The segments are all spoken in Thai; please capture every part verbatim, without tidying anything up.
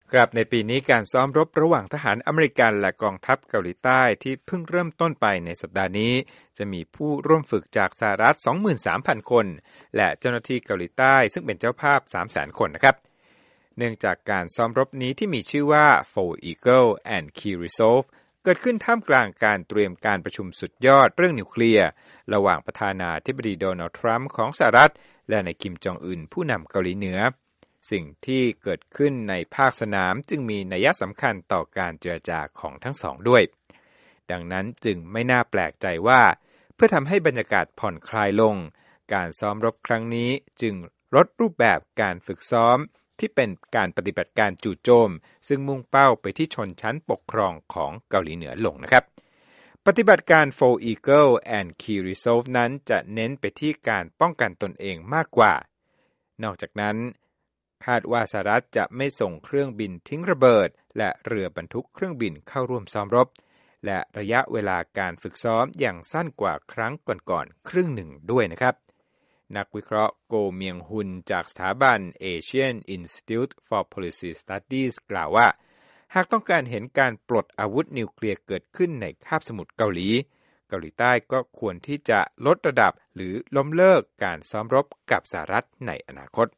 ครับในปีนี้การซ้อมรบระหว่างทหารอเมริกันและกองทัพเกาหลีใต้ที่เพิ่งเริ่มต้นไปในสัปดาห์นี้จะมีผู้ร่วมฝึกจากสหรัฐ สองหมื่นสามพัน คนและเจ้าหน้าที่เกาหลีใต้ซึ่งเป็นเจ้าภาพ สามแสน คนนะครับเนื่องจากการซ้อมรบนี้ที่มีชื่อว่า Four Eagle and Key Resolve เกิดขึ้นท่ามกลางการเตรียมการประชุมสุดยอดเรื่องนิวเคลียร์ระหว่างประธานาธิบดีโดนัลด์ทรัมป์ของสหรัฐและนายคิมจองอึนผู้นำเกาหลีเหนือสิ่งที่เกิดขึ้นในภาคสนามจึงมีนัยสำคัญต่อการเจรจาของทั้งสองด้วยดังนั้นจึงไม่น่าแปลกใจว่าเพื่อทำให้บรรยากาศผ่อนคลายลงการซ้อมรบครั้งนี้จึงลดรูปแบบการฝึกซ้อมที่เป็นการปฏิบัติการจู่โจมซึ่งมุ่งเป้าไปที่ชนชั้นปกครองของเกาหลีเหนือลงนะครับปฏิบัติการ Four Eagle and Key Resolve นั้นจะเน้นไปที่การป้องกันตนเองมากกว่านอกจากนั้นคาดว่าสหรัฐจะไม่ส่งเครื่องบินทิ้งระเบิดและเรือบรรทุกเครื่องบินเข้าร่วมซ้อมรบและระยะเวลาการฝึกซ้อมอย่างสั้นกว่าครั้งก่อนๆครึ่งหนึ่งด้วยนะครับนักวิเคราะห์โกเมียงฮุนจากสถาบัน Asian Institute for Policy Studies กล่าวว่าหากต้องการเห็นการปลดอาวุธนิวเคลียร์เกิดขึ้นในคาบสมุทรเกาหลีเกาหลีใต้ก็ควรที่จะลดระดับหรือล้มเลิกการซ้อมรบกับสหรัฐในอนาคต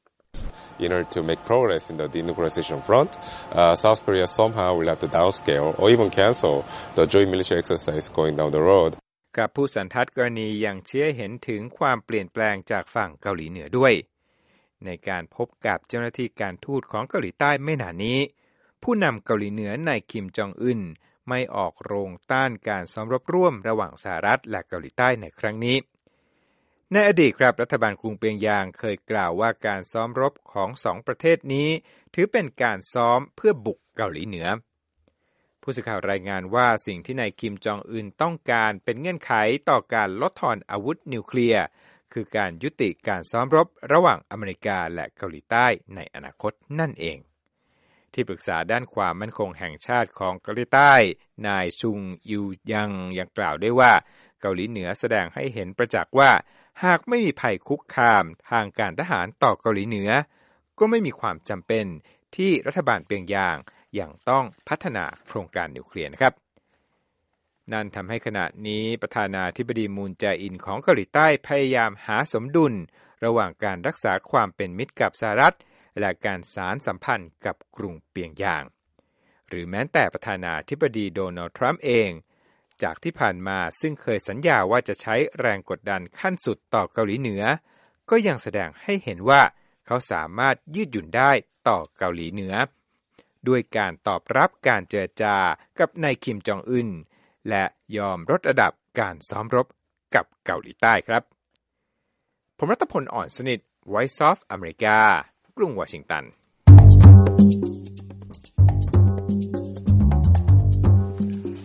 In order to make progress in the denuclearization front, uh, South Korea somehow will have to downscale or even cancel the joint military exercise going down the road. กับผู้สันทัดกรณียังเชี้ยเห็นถึงความเปลี่ยนแปลงจากฝั่งเกาหลีเหนือด้วยในการพบกับเจ้าหน้าที่การทูตของเกาหลีใต้ไม่นานนี้ผู้นำเกาหลีเหนือนายคิมจองอึนไม่ออกโรงต้านการซ้อมรบร่วมระหว่างสหรัฐและเกาหลีใต้ในครั้งนี้ในอดีตครับรัฐบาลกรุงเปียงยางเคยกล่าวว่าการซ้อมรบของสองประเทศนี้ถือเป็นการซ้อมเพื่อบุกเกาหลีเหนือผู้สื่อข่าวรายงานว่าสิ่งที่นายคิมจองอึนต้องการเป็นเงื่อนไขต่อการลดทอนอาวุธนิวเคลียร์คือการยุติการซ้อมรบระหว่างอเมริกาและเกาหลีใต้ในอนาคตนั่นเองที่ปรึกษาด้านความมั่นคงแห่งชาติของเกาหลีใต้นายซุงยูยังยังกล่าวได้ว่าเกาหลีเหนือแสดงให้เห็นประจักษ์ว่าหากไม่มีภัยคุกคามทางการทหารต่อเกาหลีเหนือก็ไม่มีความจำเป็นที่รัฐบาลเปียงยางยังต้องพัฒนาโครงการนิวเคลียร์นะครับนั่นทำให้ขณะนี้ประธานาธิบดีมูนแจอินของเกาหลีใต้พยายามหาสมดุลระหว่างการรักษาความเป็นมิตรกับสหรัฐและการสานสัมพันธ์กับกรุงเปียงยางหรือแม้แต่ประธานาธิบดีโดนัลด์ทรัมป์เองจากที่ผ่านมาซึ่งเคยสัญญาว่าจะใช้แรงกดดันขั้นสุดต่อเกาหลีเหนือก็ยังแสดงให้เห็นว่าเขาสามารถยืดหยุ่นได้ต่อเกาหลีเหนือด้วยการตอบรับการเจรจากับนายคิมจองอึนและยอมลดระดับการซ้อมรบกับเกาหลีใต้ครับผมรัตพล อ่อนสนิท Voice of America กรุงวอชิงตัน